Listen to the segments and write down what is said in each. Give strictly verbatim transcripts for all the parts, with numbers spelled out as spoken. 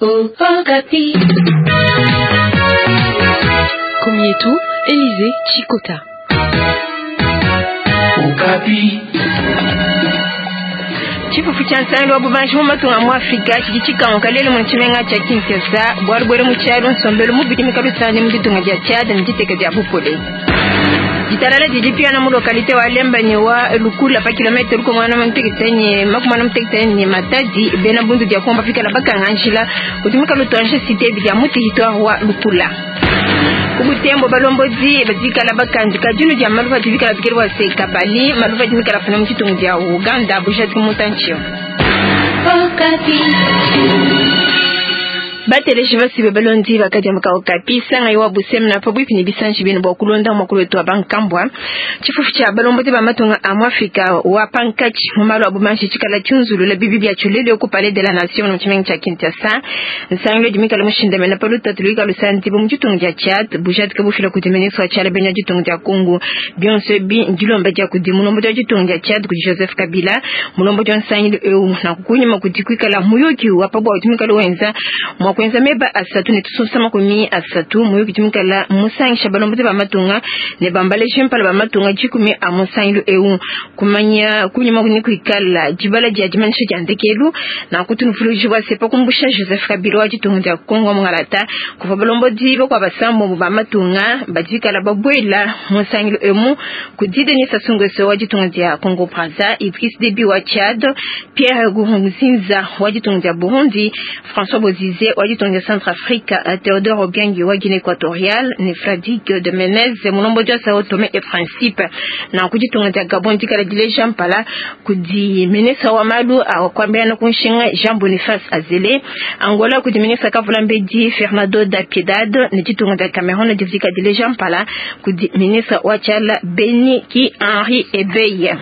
Okapi. Komietu, Élysée Chikota. Okapi. Chifu cha nsalo wabubanshi mu matunga mu Afrika kichika onkalele mu chimenga cha Kinshasa bwarbwere mu cyaro nsombelo mu bidimi kabisane mu bitunga bya Chad n'igiteke bya Bupole. Gitarala jijipia na mu lokalite wa Lemba ni wa Lukula pa kilometre ko mwana mtekitenye makumana mtekitenye Matadi bena bundu dia komba fika na bakanganshila utumika lutwanje cité bya muti hitwa wa Lukula. Kubutembo balombozi bazika la bakanji kajunu dia malufa tivika la tikirwa se kabali malufa tivika la fana mu kitunga dia Uganda bushati mutanchio. Okapi. Batele shivasi bebalondi bakajya muka Okapi sanga yiwa busem na pabu ipini bisanji bino bokulonda makulu to abankambwa chifufu cha balombozi ba matunga amu Afrika wa pankachi mumalo abumanshi chikala chunzulu la bibi bya chulele ku Palais de la Nation mu chimenga cha Kinshasa nsanglo dimika la mushindame na palu tatulika lusanti bu mchitunga cha Chad bujat ka bufila kudimenisa cha benya jitunga cha Congo bionse bi ngilomba ja kudimu nombo ja jitunga cha Chad ku Joseph Kabila mulombo ja nsanglo eu na kukunyima kudikwika la muyoki wa pabu utumika lo wenza kwenza meba asatu ni tusosama kumi asatu muyo kitumika la musangi shabalombote ba matunga ne bambale shempala ba matunga jikumi a musangi lu eu kumanya kunyuma kuni kuikala jibala jajimanisha jandekelu na kutunufulu jibwa sepa kumbusha Joseph Kabila wa jitunga ja Kongo mngalata kufa balombote ba kwa basambo ba matunga bajika la babwela musangi lu emu kudide ni sasungo so wa jitunga ja Kongo Brazza Idriss Déby wa Chad Pierre Nkurunziza wa jitunga ja Burundi François Bozize wa jitunga Centrafrique Théodore Obiang wa Guinée équatoriale Nefradik de Menez mulombo ja Sao Tomé et Principe na kujitunga Gabon dikala dile Jean Pala kudi menesa wa malu akwambia na kunshinga Jean Boniface Azele Angola kudi menesa kavulambe di Fernando da Piedad ne jitunga Cameroun difika dile Jean Pala kudi menesa wa Chala Beni ki Henri Ebeye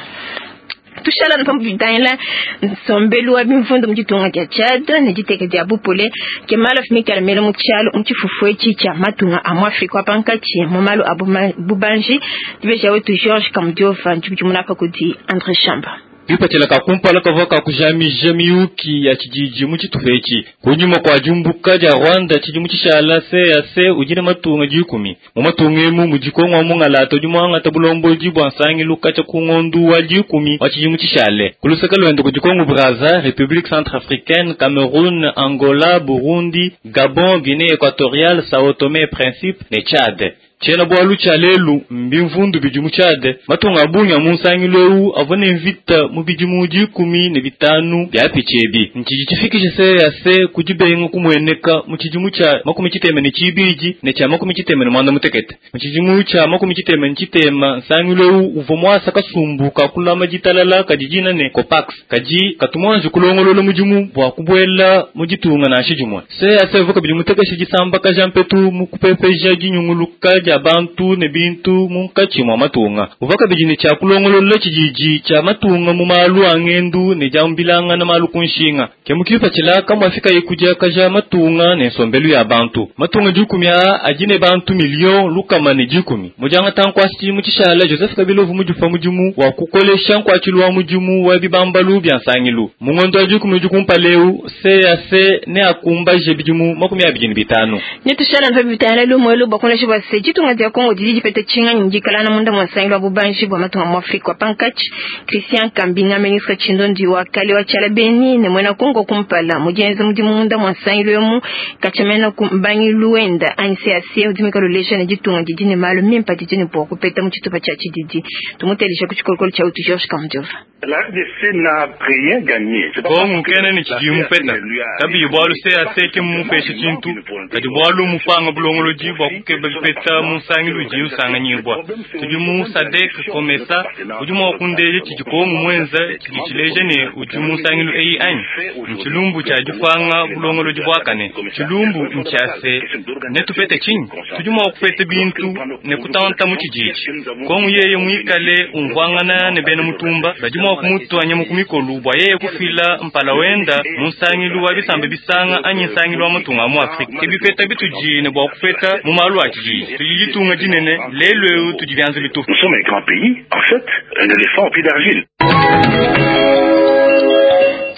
tushala npambu bidayla sombelu wa bimfundo mjitunga kya Chad nijiteke dia Bupole ke malo fimika la melo mchalo mchifufwe chicha matunga amu Afrika wapankachi momalo abubanji dibeja wetu George Kamdiova nchumchumuna kudi André Chamba Ipatela kakumpala kavaka kujami jamiuki ya kijiji muchitufechi kunyuma kwa jumbuka ja Rwanda chiji muchishala se ya se ujine matunga jikumi mu matungemu mujikonwa mungalato jumanga tabulombo jibwa nsangi lukacha kungondu wa jikumi wa chiji muchishale kulusaka lwendo kujikongu Brazza République Centrafricaine Cameroun Angola Burundi Gabon Guinée équatoriale Sao Tomé et Principe ne Chad Chela bwalu chalelu mbimvundu bijumu Chad matunga bunya munsangi leu avone vita mubijumu jikumi ne bitanu bya pichebi nchiji chifikishe se ya se kujibenga kumweneka muchijumu cha makumi chiteme ne chibiji ne cha makumi chiteme ne mwanda mutekete muchijumu cha makumi chiteme ne chitema nsangi leu uvomwasa kasumbuka kula majitalala kajijina ne Copax kaji katumwanju kulongololo mujumu bwa kubwela mujitunga na shijumu se ya se vuka bijumu tekeshe jisamba ka jampetu mukupepeja jinyunguluka bantu ne bintu munkachi mwa matunga uvaka bijini cha kulongolola chijiji cha matunga mu malu angendu ne jambilanga na malu kunshinga kemukipa chila kama afika ikuja kaja matunga ne sombelu ya bantu matunga jukumi ya ajine bantu milion lukama ne jukumi mujanga tankwa sti muchishala Joseph Kabila vumujufa mujumu wa kukolesha kwa chilwa mujumu wa bibambalu bya nsangilu mungondo jukumi jukumpa leu se ya se ne akumba je bijumu makumi ya bijini bitanu nitushala nfa bitana lu mwelu bakona shiba se jitunga dia Kongo didi pete chinga njikala na munda mwasangi wa bubanji wa matunga mu Afrika pankach Christian Kambinga ministre chindondi wa kale wa Chala Beni ne mwena Kongo kumpala mujenzi mudi munda mwasangi lwemu kachamena kumbangi luenda anse ase udimika lulesha na jitunga jijini malo mimpa jijini po kupeta mchitupa cha chididi tumutelisha kuchikolokolo cha utu George Kamdiova. La R D C n'a rien gagné. Kongo kene ni chijimu peta kabi yubwalu se ase ke mupeshe chintu kati bwalu mufanga bulongolo jibwa kukeba peta musangi luji usanga nyibwa tujumu sadek komesa ujumu wakundeje chijikongu mwenza chijichileje ne ujumu usangi lu ei ain mchilumbu cha jufanga bulongolo jibwakane chilumbu mchase ne tupete chini tujumu wakupete bintu ne kutanta muchijiji kongu yeye muikale umvangana ne bene mutumba bajumu wakumutu anyamu kumikolu bwa yeye kufila mpala wenda musangi lu wabisambe bisanga anyi sangi lu wa matunga mu Afrika kibipeta bituji ne bwa wakupeta mumalu wa kijiji tujijitunga jinene lelo tujivanze bitufu. Nous sommes un grand pays, en fait, un éléphant au pied d'argile.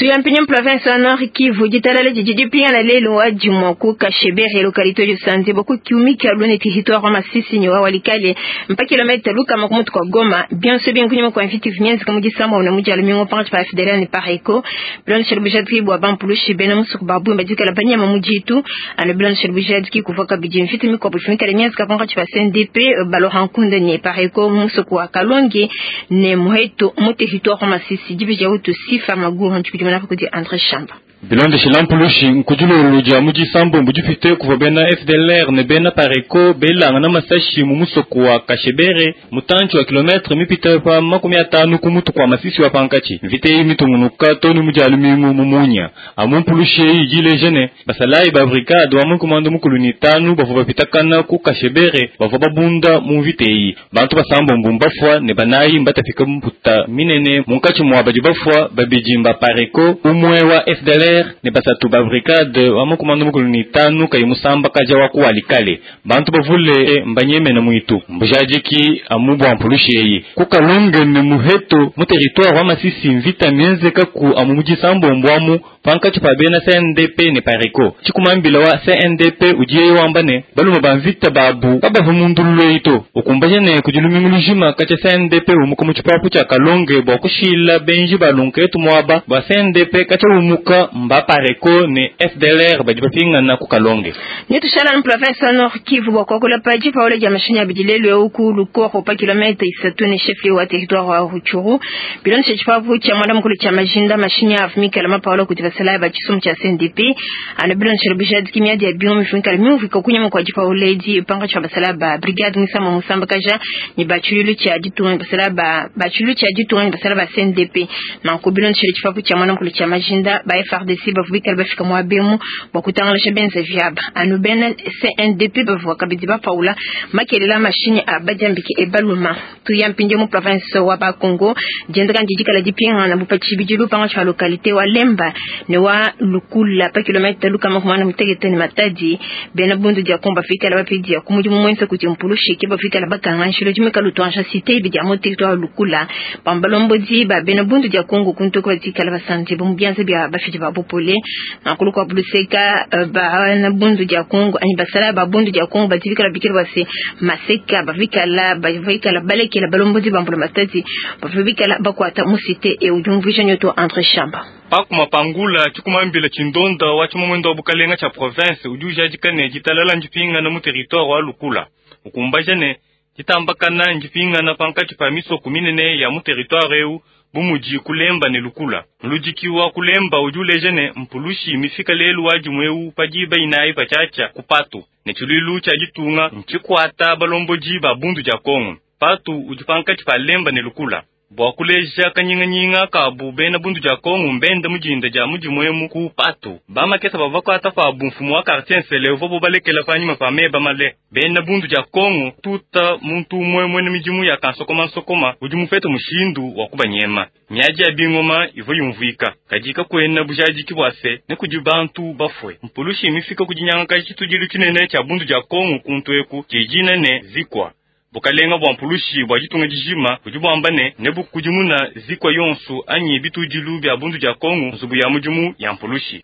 Tuyampinya province ya Nord Kivu jitalala jijiji pia na lelo wa Jimoku Kashebere lokalito yo Sanze boku kiumi ki alone territoire Masisi nyo walikale mpa kilomita luka makumutu kwa Goma bien se bien kunyuma kwa infiti vinyenzi kama gisamba una muja lumingo panch pa federal ni pareko bilon sherbujatki bwa bampulushi bena musuku babu mbadika la banya mamujitu ana bilon sherbujatki kuvoka biji mfiti mi kwa bufimika le mienzi kaponga chipa C N D P balo hankunde ni pareko musuku wa Kalonge ne muheto mu territoire Masisi jibija utu sifa maguru nchukujuma na kudi Andre Chamba. Bilonde shilampulushi nkujulo luja muji sambo muji fite kuva bena F D L R ne bena pareko bela ngana masashi mumusoko wa Kashebere mutanchi wa kilometre mipita pa makumi atanu kumutu kwa Masisi wa Pankachi vite hii mitumunuka toni muji alumimu mumunya amumpulushi yile jene basalai ba brigade wa munkumando mukuluni tanu bafu bapitakana ku Kashebere bafu babunda mu vite hii bantu basambo mbumbafwa ne banayi mbatafika mputa minene munkachi mwabaji bafwa babijimba pareko umwe wa F D L R ne basatu ba brigade wa mukumando mukuluni tanu kay musamba kaja wa kuwalikale bantu bavule mbanyeme na muitu mbujajiki amubu ampulushi yi ku Kalonge ne muheto mu territoire wa Masisi mvita mienzeka ku amumuji sambo mbwamu panka chipabena C N D P ne pareko chikumambila wa C N D P ujiye wambane baluma banvita babu kaba humundulu ito ukumbajene kujulumingulujima kacha C N D P umukumu chipapu cha Kalonge bwa kushila benji balunketu mwaba bwa C N D P kacha umuka mba pareko ne F D L R bajipapinga na ku Kalonge Nitu shala na province Nord Kivu bwa kwa paji pa ole jamashini ya bidilelu ya uku lukoro pa kilometa isatu ne chef wa territoire wa Ruchuru bilon chipapu cha mwanda mkulu cha majinda mashini ya afmika lama pa ole kutiva Sala ba chisum cha C N D P ana bilon sherbujad kimia dia biom mifunka miu viko kunya mko ajipa uledi panga cha basala ba brigade nisama musamba kaja ni bachulu cha jitu basala ba bachulu cha jitu basala ba C N D P na ko bilon sheri chipapu cha mwana mkulu cha majinda ba F R D C ba vika ba fika mwa bemu bakutanga le benze viable anu ben C N D P ba voka bidiba paula makelela mashini abajambiki ebaluma tuyampinje mu province wa ba Congo jendra njijika la dipinga na bupachi bidilu panga cha localité wa Lemba ne wa lukula pa kilomita luka makumana mtegete ni matadi bena bundu dia komba fika la bapidi ya kumuji mwense kuti mpulushi kiba fika la bakanga shilo jumeka lutuansha cité bi dia moteto wa lukula pambalombo di ba bena bundu dia Kongo kunto kwa tika la basanti bombianze bia bafiji ba popole na kuluko wa buluseka ba na bundu dia Kongo ani basala ba bundu dia Kongo ba tika la bikira basi maseka ba fika la ba fika la baleki la balombo di bambula matadi ba fika la bakwata musite e ujumvisha nyoto Andre Chamba Pakuma pangula chikumambila chindonda wachima mwendo wa Bukalenga cha province ujuja jikane jitalala njipinga na mu territoire wa Lukula ukumbajane jitambakana njipinga na panka chipamiso kuminene ya mu territoire eu bumuji kulemba ne Lukula mlujikiwa kulemba ujule jene mpulushi mifika lelu waji mweu pajiba inai pachacha kupatu ne chulilu cha jitunga nchikwata balombo jiba bundu ja Kongo patu ujipanka chipalemba ne Lukula Bwa kuleja kanyinga nyinga kabu bena bundu ja Kongo mbenda mujinda ja muji mwemu ku patu. Bama kesa bavako atafa mfumu wa quartier nsele uvobo balekela fanyima pame bamale. Bena bundu ja Kongo tuta muntu mwemu ene mijimu ya kansokoma nsokoma ujimu feto mushindu wakubanyema. Miaji ya bingoma ivo yumvika. Kajika kwena bujaji kibwase ne kujibantu bafwe. Mpulushi imifika kujinyanga kajitu jilu chinene cha bundu ja Kongo kuntueku kijina ne zikwa. Bukalenga bwa mpulushi bwa jitunga jijima kujibu ambane nebu kujimuna zikwa yonsu anyi bitu jilu bya bundu ja Kongo zubu ya mujimu ya mpulushi.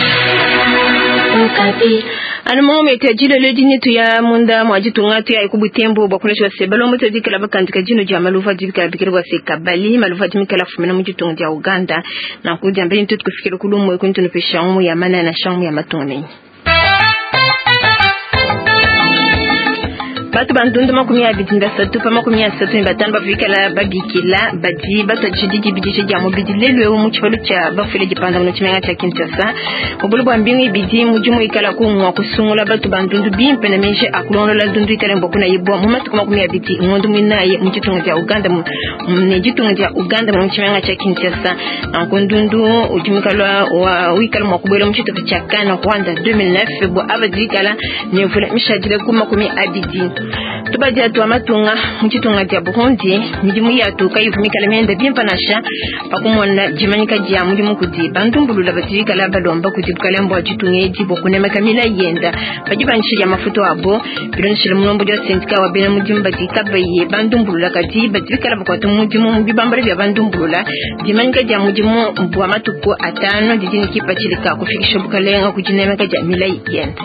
Anu mwome ite jilo lejini tu ya munda mwajitunga tu ya ikubu tembo bakuleshi wa sebalo mwete dikala bakandika jino ja malufa dikala bikiru wa sekabali malufa dimikala fumina mwajitunga ya Uganda na kudi ambeni tutu kufikiru kulumu wekuntu nupesha umu ya mana na shamu ya matone. Batu bandundu makumi abidi ndasatu pa makumi asatu mbatanu bafika la babikila badi batu jidiji bidije jamu bidi lelu ewu mchifolu cha bafile jipanda mnuchimenga cha Kinshasa mbulu bambingi bidi mujumu ikala kumwa kusungula batu bandundu bimpe na menje akulono la dundu ikala mbokuna yibwa mumatu makumi abidi ngondu mwinaye mchitunga ja Uganda mnejitunga ja Uganda mnuchimenga cha Kinshasa ankundundu ujumikala wa wikala mwakubwela mchitufu cha Kana Rwanda deux mille neuf bwa abadi ikala nevula mishajile kuma kumi abidi tubadia tu amatunga muchitunga dia Burundi midimu yatu kayivumika lemenda bimpanasha pakumona jimanyika dia mudimu kudi bandumbulula batirika la balomba kudi bukalembo achitunga edibo kunemeka mila yenda bajibanshi ya mafuto abo bilonshile munombo dia sentika wa bena mudimu batika baye bandumbulula kadi batirika la bakwatu mudimu mbibambare bya bandumbulula jimanyika dia mudimu mbwa matuko atano dijini kipa chilika kufikisha bukalenga kujinemeka dia mila yenda.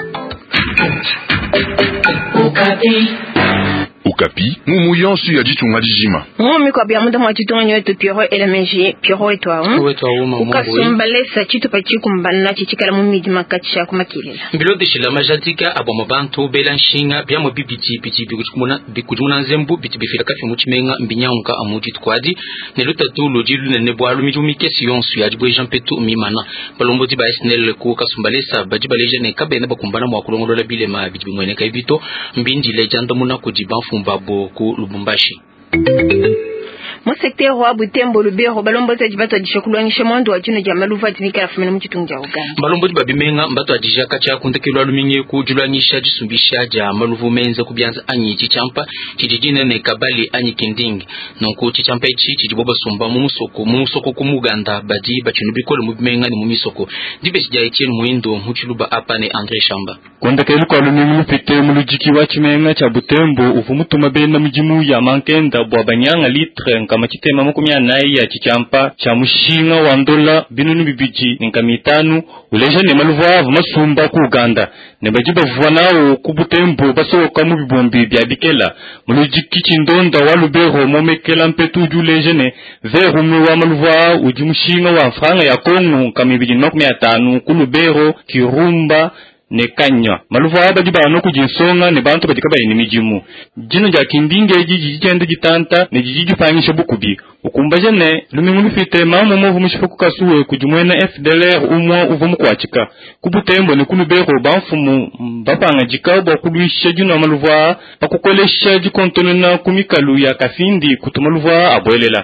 Okapi. Okapi, mumuyansu ya jitunga dijima. Mumi kwa bia muda mwachitunga nyoetu Pierrot Elemeji, Pierrot etwa um. Pierrot etwa um, ukasumbalesa chitu pachi kumbana chichikala mumidi makatisha kumakilila. Mbilo deshila majantika abo mabantu belanshinga bia mo bibiti biti bikujumuna bikujumuna nzembu biti bifira kafi muchimenga mbinyaunga amuji twadi ne lutatu lojilu ne nebwalu mijumike siyonsu ya jibwe jampetu mimana balombo di ba snel ko kasumbalesa bajibaleje ne kabene bakumbana mwa kulongolola bilema biti bimwene kaibito mbindi lejanda muna kujibanfu mbabo ku Lubumbashi. Mo secteur wa Butembo Lubero balombo za jibato dishokulwangisha mwando wa jino jamaluva tinika rafumena mchitungia Uganda. Balombo di babimenga mbato adija kacha kuntekilwa luminye kujulwangisha jisumbisha ja maluvu menza kubianza anyi chichampa chijijine ne kabali anyi kinding nonko chichampa ichi chijiboba sumba mumusoko mumusoko kumuganda badi bachinubikole mubimenga ni mumisoko dibe sija Etienne Muindo muchiluba apa ne André Chamba kondakelu kwa luminye mupete mulujiki wa chimenga cha Butembo uvumutuma benda mujimu ya mankenda bwa banyanga litre kama chitema makumia nai ya chichampa cha mushinga wa ndola binunu bibiji nkamitanu uleja ne maluvavu masumba ku Uganda ne bajiba vuanao ku Butembo basoka mu bibombi bya bikela mulujiki chindonda wa Lubero momekela mpetu juleje ne verumu wa maluva ujimushinga wa franga ya Kongo kamibiji makumia tanu ku Lubero Kirumba ne kanya maluva abajiba no kujinsonga ne bantu badika bayini mijimu jino ja kindinge jiji jende jitanta ne jiji pangisha bukubi ukumbaje ne lumingu lufite mama movu mushifuku kasuwe kujumwena F D L R umwa uvumu kwachika kubutembo ne kulubero banfumu bapanga jikabo kuluisha jino maluva pakukolesha jikontono na kumikalu ya kafindi kutumaluva aboelela.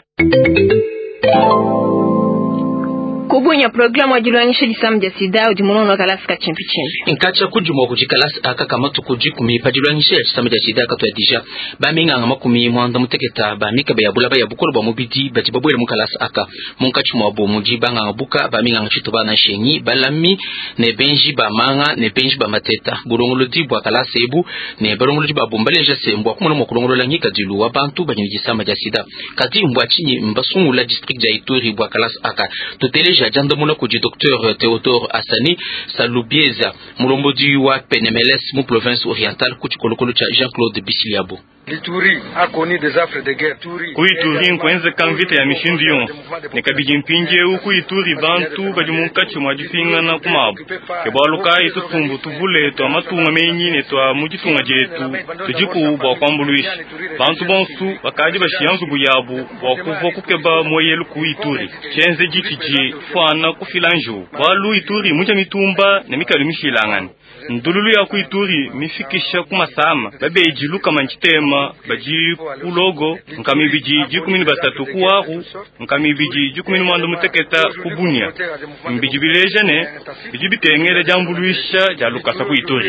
Kubunya programu wajilwanisha jisamu jasida ujimunono wakalasi kachimpi chimpi. Nkacha kujumwa kujikalasi aka kamatu kujikumi pajilwanisha jisamu jasida kato ya dija. Baminga nga makumi mwanda muteketa bamika bayabula ya bukolo ba mubidi bajibabuele mukalasi aka. Munkachu mwabu mujiba nga buka baminga nga chitoba na shenyi balami ne benji ba manga ne benji ba mateta. Bulongolo dibu wakalasi ebu ne balongolo dibu abumbaleja se mbwa kumano mwakulongolo la nyika dilu wabantu banyini jisamu jasida. Kati mbwa chini mbasungu la district ja Ituri wakalasi aka. Tuteleja janda muna kuji docteur Théodore Assani Salubieza mulombodi wa P N M L S mu province orientale kuchi kolokolo cha Jean-Claude Bisiliabo. L'Ituri a connu des affres de guerre. Kuituri nkwenze kamvita ya mishindiyo nekabiji mpinje uku Ituri bantu bajimunkachi mwajifingana kumabu kebaluka itutumbu tuvule twa matunga menyi ne twa mujitunga jetu tujiku bwa kwambuluishi bantu bonsu bakaji bashiyanzu buyabu bwa kuva kukeba moyelu ku Ituri chenze jitiji fana kufilanjo balu Ituri muja mitumba ne mikali mishilangani ndululu ya ku Ituri mifikisha kumasama babe ijiluka manchitema baji kulogo nkamibiji jikumi ni batatu kuwaru nkamibiji jikumi ni mwando muteketa kubunya mbiji bileje ne biji bitengere jambuluisha jalukasa ku Ituri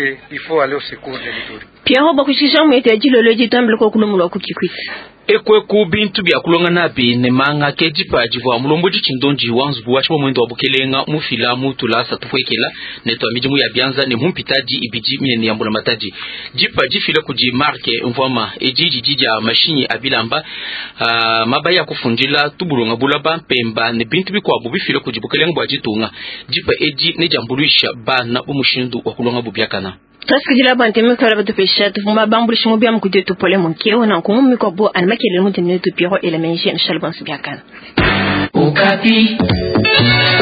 Pierrot bakushisha mwete ya jilolo jitambile kwa kulumulo kukikwiti. Ekwe ku bintu bya kulonga nabi ne manga kejipa jivwa mulombo chindonji wanzu wacho mwendo wa bukelenga mu filamu tulasa tufwekela ne to mijimu ya bianza ne mumpitaji ibiji mine yambula mataji jipa jifile kuji marke mvoma ejiji jija mashini abilamba uh, mabaya kufunjila tubulunga bulaba pemba ne bintu bikwa bubifile kuji bukelenga bwajitunga jipa eji ne jambuluisha bana umushindu wa kulonga bubyakana. Tasikijila banteme kwa labatu pesha tufuma bambulishi mubia mkuje tupole mkeo na kumumi kwa bo animakele mutene tu Pierrot Elemeji mshalibansu biakana. Okapi.